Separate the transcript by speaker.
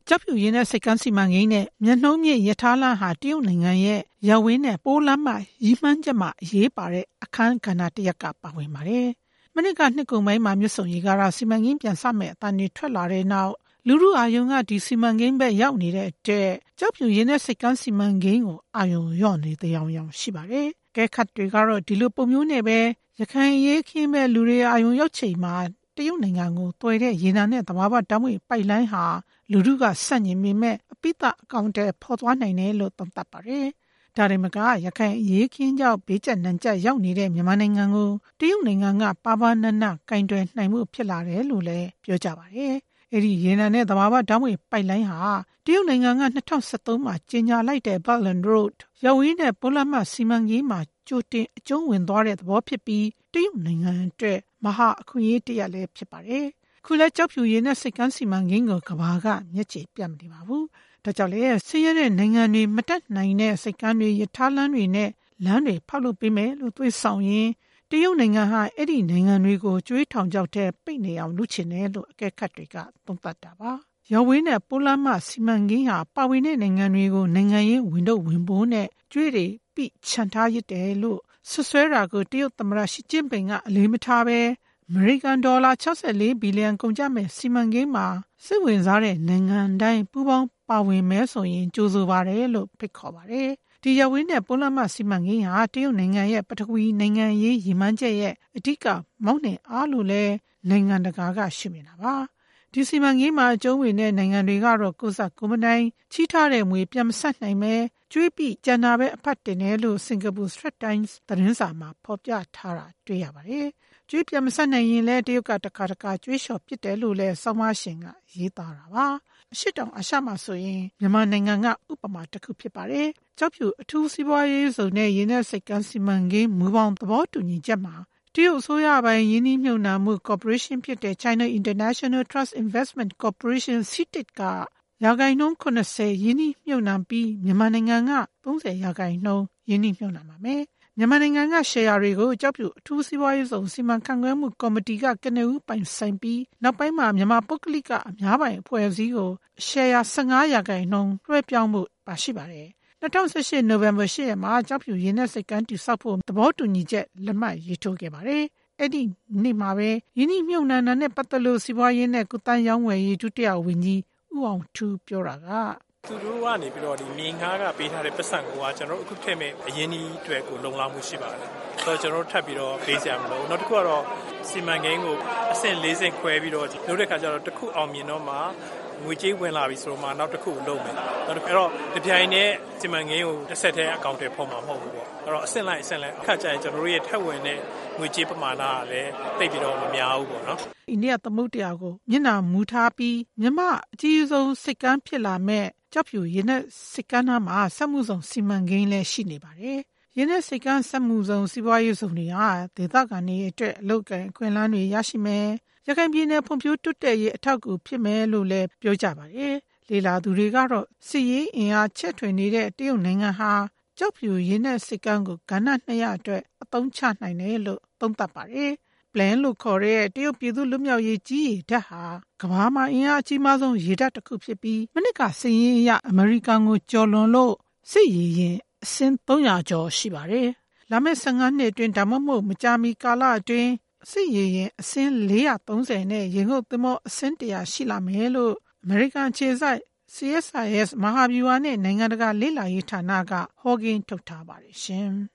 Speaker 1: ကျောက်ဖြူရေနက်ဆိပ်ကမ်းစီမံကိန်းနဲ့မျက်နှုံးမြင့်ရထားလမ်းဟာတရုတ်နိုင်ငံရဲ့ရပ်ဝန်းနဲ့ပိုးလမ်းမရည်မှန်းချက်မှာအရေးပါတဲ့အခန်းကဏ္ဍတစ်ရပ်ကပါဝင်ပါတယ်။မနှစ်ကနှစ်ကုန်ပိုင်းမှာမြစ်ဆုံရေကားစီမံကိန်းပြန်စမဲ့အတန်တွေထွက်လာတဲ့နောက်လူထုအာယုံကဒီစီမံကိန်းပဲရောက်နေတဲ့အတွက်ကျောက်ဖြူရေနက်ဆိပ်ကမ်းစီမံကိန်းကိုအာယုံလျော့နေတဲ့ရောင်ရှိပါတယ်။ကဲခတ်တွေကတော့ဒီလိုပုံမျိုးနဲ့ပဲရခိုင်ရေးခင်းမဲ့လူတွေအာယုံရောက်ချိန်မှာတရုတ်နိုင်ငံကိုတွယ်တဲ့ရေနံနဲ့သဘာဝဓာတ်ငွေ့ပိုက်လိုင်းဟာလူထုကဆန့်ကျင်ပေမဲ့အပိသအကောင့်တွေဖော်သွားနိုင်တယ်လို့သုံးသပ်ပါတယ်။ဒါရင်မကရခိုင်ရေးခင်းကြောင့်ဘေးကျနံကျရောက်နေတဲ့မြန်မာနိုင်ငံကိုတရုတ်နိုင်ငံကပါပါနနကင်တွယ်နိုင်မှုဖြစ်လာတယ်လို့လည်းပြောကြပါတယ်။အဲဒီရေနံနဲ့သဘာဝဓာတ်ငွေ့ပိုက်လိုင်းဟာတရုတ်နိုင်ငံက2013မှာကြေညာလိုက်တဲ့ Belt and Road ရပ်ဝန်းနဲ့ပိုးလမ်းမစီမံကိန်းမှာကြိုတင်အကျုံးဝင်သွားတဲ့သဘောဖြစ်ပြီးတရုတ်နိုင်ငံအတွက်မဟာအခွင့်အရေးတစ်ရပ်လည်းဖြစ်ပါတယ်။ခုလဲကျောက်ဖြူရေနက်ဆိပ်ကမ်းစီမံကိန်းကိုကဘာကမျက်ခြေပြတ်မနေပါဘူး။ဒါကြောင့်လေဆင်းရဲတဲ့နိုင်ငံတွေမတက်နိုင်တဲ့ဆိပ်ကမ်းတွေရထားလမ်းတွေနဲ့လမ်းတွေဖောက်လုပ်ပေးမယ်လို့သွေးဆောင်ရင်တရုတ်နိုင်ငံဟာအဲ့ဒီနိုင်ငံတွေကိုကျွေးထောင်ချောက်တဲ့ပိတ်နေအောင်လုပ်ချင်တယ်လို့အကဲခတ်တွေကသုံးသပ်တာပါ။ရပ်ဝန်းနဲ့ပိုးလမ်းမစီမံကိန်းဟာပါဝင်တဲ့နိုင်ငံတွေကိုနိုင်ငံရေးဝင်တော့ဝင်ပိုးနဲ့ကျွေးတွေပိချန်ထားရတဲ့လို့ဆွဆွဲတာကိုတရုတ်သမ္မတရှီကျင်းပင်ကအလေးမထားပဲအမေရိကန်ဒေါ်လာ64ဘီလီယံကုန်ကျမဲ့စီမံကိန်းမှာစိတ်ဝင်စားတဲ့နိုင်ငံတိုင်းပူးပေါင်းပါဝင်မဲဆိုရင်ကြိုးဆိုပါတယ်လို့ဖိတ်ခေါ်ပါတယ်။ဒီရပ်ဝန်းနဲ့ပိုးလမ်းမစီမံကိန်းဟာတရုတ်နိုင်ငံရဲ့ပထဝီနိုင်ငံရေးရည်မှန်းချက်ရဲ့အဓိကမောင်းနှင်အားလို့လဲနိုင်ငံတကာကရှုမြင်တာပါ။ဒီစီမံကိန်းမှာအကျုံးဝင်တဲ့နိုင်ငံတွေကတော့ကိုယ်စားကိုယ်မနိုင်ချီးထားတဲ့ငွေပြန်မဆက်နိုင်ပဲကျွေးပြီးကျန်တာပဲအဖတ်တင်တယ်လို့စင်ကာပူ Straits Times သတင်းစာမှာဖော်ပြထားတာတွေ့ရပါတယ်။ကျွေးပြန်မဆက်နိုင်ရင်လည်းတရုတ်ကတခါကျွေးလျှော်ပစ်တယ်လို့လည်းဆောင်းပါးရှင်ကရေးသားတာပါ။အရှိတောင်အာရှမှာဆိုရင်မြန်မာနိုင်ငံကဥပမာတစ်ခုဖြစ်ပါတယ်။ကျောက်ဖြူအထူးစီးပွားရေးဇုံနဲ့ရေနက်ဆိပ်ကမ်းစီမံကိန်းမူပေါင်းသဘောတူညီချက်မှာတရုတ်အစိုးရပိုင်းယင်းနှိမ့်မြုပ်နှံမှုကော်ပိုရေးရှင်းဖြစ်တဲ့ China International Trust Investment Corporation CITIC ကရာခိုင်နှုန်း80ယင်းနှိမ့်မြုပ်နှံပြီးမြန်မာနိုင်ငံက30ရာခိုင်နှုန်းယင်းနှိမ့်မြုပ်နှံပါမယ်။မြန်မာနိုင်ငံကရှယ်ယာတွေကိုကျောက်ဖြူအထူးစီးပွားရေးဇုံစီမံခန့်ခွဲမှုကော်မတီကကနဦးပိုင်ဆိုင်ပြီးနောက်ပိုင်းမှာမြန်မာပုဂ္ဂလိကအများပိုင်အဖွဲ့အစည်းကိုရှယ်ယာ15ရာခိုင်နှုန်းလွှဲပြောင်းမှုပါရှိပါတယ်။2018နိုဝင်ဘာ10ရက်မှာကျောက်ဖြူရေနက်ဆိပ်ကမ်းတည်ဆောက်ဖို့သဘောတူညီချက်လက်မှတ်ရေးထိုးခဲ့ပါတယ်။အဲ့ဒီနေ့မှာပဲယင်းနှိမ့်မြုပ်နှံတာနဲ့ပတ်သက်လို့စီးပွားရေးနဲ့ကုသရောင်းဝယ်ရေးဒုတိယဝန်ကြီးဦးအောင်ထူးပြောတာက
Speaker 2: သူတို့ကနေပြီးတော့ဒီမြေငှားကပေးထားတဲ့ပတ်စံကိုကျွန်တော်တို့အခုထည့်မဲ့အရင်ဒီအတွက်ကိုလုံလောက်မှုရှိပါတယ်။ဆိုတော့ကျွန်တော်တို့ထပ်ပြီးတော့ပေးစရာမလို။နောက်တစ်ခုကတော့စီမံကိန်းကိုအဆင့်၄ဆင့်ခွဲပြီးတော့လုပ်တဲ့ခါကျတော့တစ်ခုအောင်မြင်တော့မှငွေကြေးဝင်လာပြီဆိုတော့မှနောက်တစ်ခုကိုလုပ်မယ်။နောက်တစ်ခါတော့ဒီပြိုင်နဲ့စီမံကိန်းကိုတစ်ဆက်တည်းအကောင့်တွေဖော်မှာမဟုတ်ဘူးပေါ့။အဲ့တော့အဆင့်လိုက်အခါကျရင်ကျွန်တော်တို့ရဲ့ထက်ဝင်တဲ့ငွေကြေးပမာဏကလည်းတိတ်ပြီးတော့မများဘူးပေါ့နော်
Speaker 1: ။အိန္ဒိယသမုဒ္ဒရာကိုမျက်နှာမူထားပြီးမြန်မာအကြီးဆုံးစိတ်ကမ်းဖြစ်လာမဲ့ကျောက်ဖြူရေနက်ဆိပ်ကမ်းမှာစက်မှုဇုံစီမံကိန်းလည်းရှိနေပါတယ်။ရေနက်ဆိပ်ကမ်းစက်မှုဇုံစီးပွားရေးဇုံတွေဟာဒေသခံတွေအတွက်အလုပ်ကိုင်အခွင့်အလမ်းတွေရရှိမယ်။ရခိုင်ပြည်နယ်ဖွံ့ဖြိုးတိုးတက်ရေးအထောက်အကူဖြစ်မယ်လို့လည်းပြောကြပါတယ်။လေလာသူတွေကတော့စစ်ရေးအင်အားချက်ထွင်နေတဲ့တရုတ်နိုင်ငံဟာကျောက်ဖြူရေနက်ဆိပ်ကမ်းကိုကဏ္ဍ200အတွက်အသုံးချနိုင်တယ်လို့သုံးသပ်ပါတယ်။ Plan လို့ခေါ်တဲ့တရုတ်ပြည်သူ့လွတ်မြောက်ရေးကြီးရေတပ်ဟာကမ္ဘာမှာအင်အားအကြီးမားဆုံးရေတပ်တစ်ခုဖြစ်ပြီးမနစ်ကစည်ရင်အရအမေရိကန်ကိုကျော်လွန်လို့စစ်ရေရင်အစင်း300ကျော်ရှိပါတယ်။လာမယ့်15နှစ်အတွင်းဒါမှမဟုတ်မကြာမီကာလအတွင်းစစ်ရေရင်အစင်း430နဲ့ရေငုပ်သင်္ဘောအစင်း100ရှိလာမယ်လို့အမေရိကန်ခြေစိုက် CSIS မဟာဗျူဟာနဲ့နိုင်ငံတကာလေ့လာရေးဌာနကဟောကိန်းထုတ်ထားပါတယ်ရှင်။